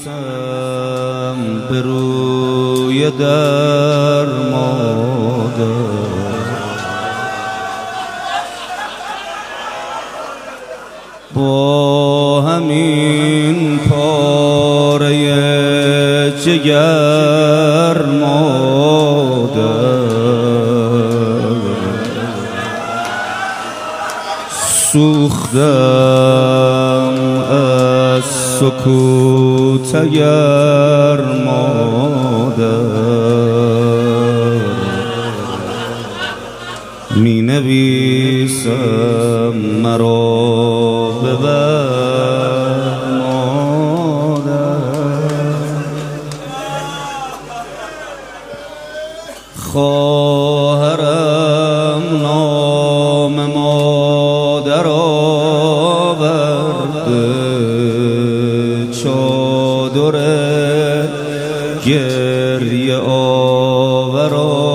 به روی در مادر با همین پاره جگر مادر سوختم از سکوت اگر مادر می نویسم مرا ببر مادر خواهرم نام مادر آورده چادر گریه آور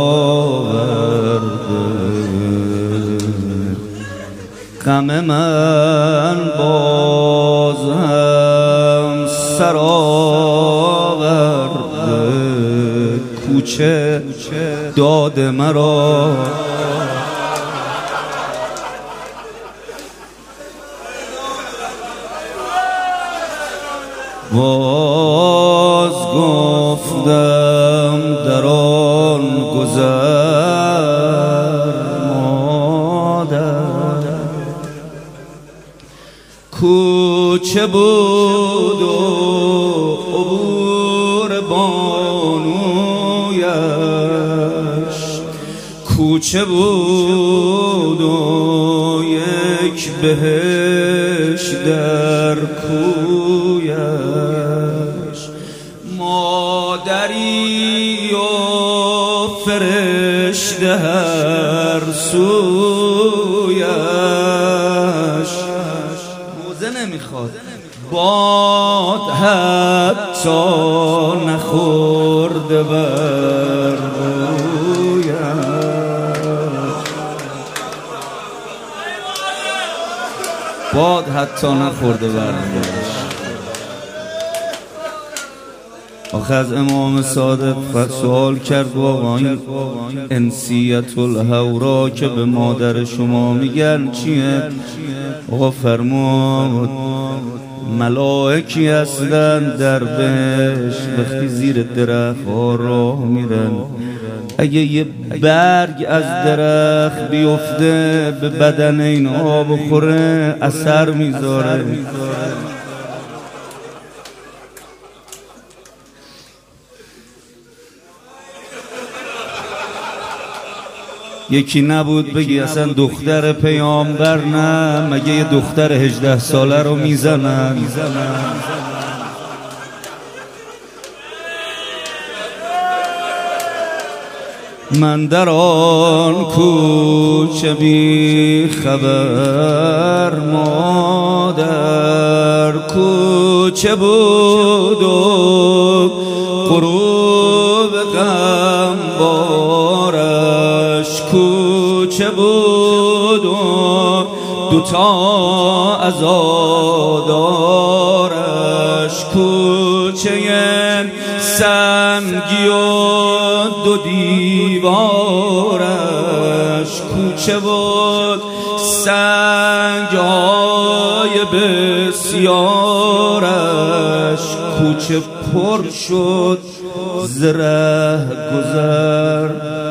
غم من باز هم سر آورده کوچه داد مرا باز گفتم در آن گذر مادر کوچه بود و عبور بانویش کوچه بود و یک بهش در کویش مادری و فرشته هر سویش موزه نمیخواد باد حتی نخورده بر رویش باد حتی نخورده بر رویش آخه از امام صادق سوال کرد واقعا این انسیت الهورا که به مادر شما میگن چیه؟ آقا فرمود ملائکی هستن در بهشت وقتی زیر درخت ها راه میرن اگه یه برگ از درخت بیفته به بدن اینها بخوره اثر میذاره یکی نبود بگی اصلا دختر پیامبر نه مگه یه دختر 18 ساله رو میزنن من در آن کوچه بی خبر مادر کوچه بود و غروب غم بارش کوچه بود و دوتا عزادارش کوچه سنگی و دو دیوارش کوچه بود سنگ‌های بسیارش کوچه پر شد ز ره گذر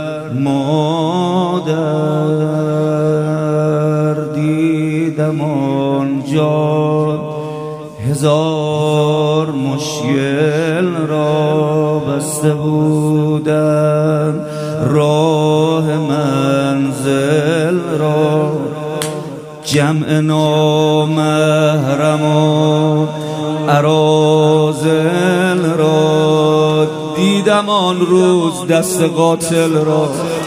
مادر دیدم آنجا هزار مشکل را بسته بودن راه منزل را جمع نامحرم و اراذل را دیدم آن روز دست قاتل را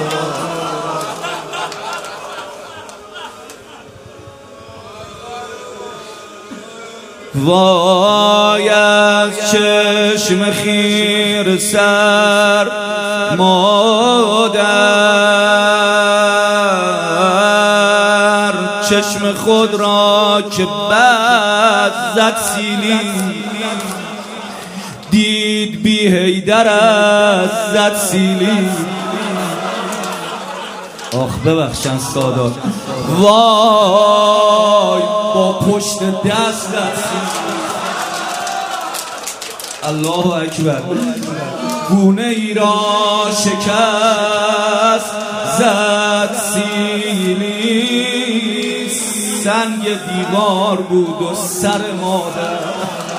وای از چشم خیر سر مادر چشم خود را که بد زد سیلی دید بی حیدر از زد سیلی. آخ ببخشن سادات، وای با پشت دست الله اکبر. گونه ای را شکست زد سیلی، سنگ دیوار بود و سر مادر.